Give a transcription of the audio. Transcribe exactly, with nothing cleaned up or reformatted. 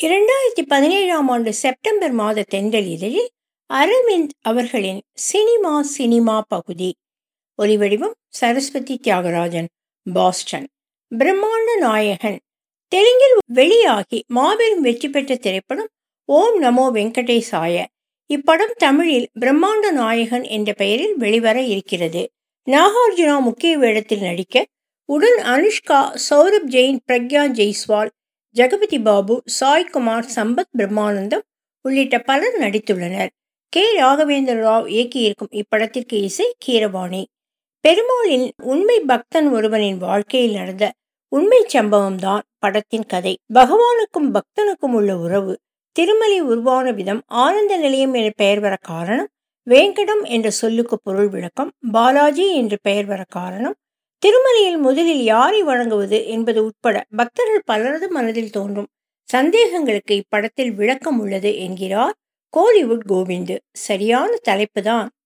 இரண்டாயிரத்து பதினேழாம் ஆண்டு செப்டம்பர் மாத தென்றல் இதழில் அரவிந்த் அவர்களின் சினிமா சினிமா பகுதி. ஒலிவடிவம் சரஸ்வதி தியாகராஜன், பாஸ்டன். பிரம்மாண்ட நாயகன் தெலுங்கில் வெளியாகி மாபெரும் வெற்றி பெற்ற திரைப்படம் ஓம் நமோ வெங்கடேசாய. இப்படம் தமிழில் பிரம்மாண்ட நாயகன் என்ற பெயரில் வெளிவர இருக்கிறது. நாகார்ஜுனா முக்கிய வேடத்தில் நடிக்க உடன் அனுஷ்கா, சௌரப் ஜெயின், பிரக்யா ஜெய்ஸ்வால், ஜெகபதி பாபு, சாய்குமார், சம்பத் பிரம்மானந்தம் உள்ளிட்ட பலர் நடித்துள்ளனர். கே ராகவேந்திர ராவ் இயக்கியிருக்கும் இப்படத்திற்கு இசை கீரவாணி. பெருமாளின் உண்மை பக்தன் ஒருவனின் வாழ்க்கையில் நடந்த உண்மை சம்பவம் தான் படத்தின் கதை. பகவானுக்கும் பக்தனுக்கும் உள்ள உறவு, திருமலை உருவான விதம், ஆனந்த நிலையம் என பெயர் வர காரணம், வேங்கடம் என்ற சொல்லுக்கு பொருள் விளக்கம், பாலாஜி என்று பெயர் வர காரணம், திருமலையில் முதலில் யாரை வணங்குவது என்பது உட்பட பக்தர்கள் பலரது மனதில் தோன்றும் சந்தேகங்களுக்கு இப்படத்தில் விளக்கம் உள்ளது என்கிறார் கோலிவுட் கோவிந்து. சரியான தலைப்பு தான்.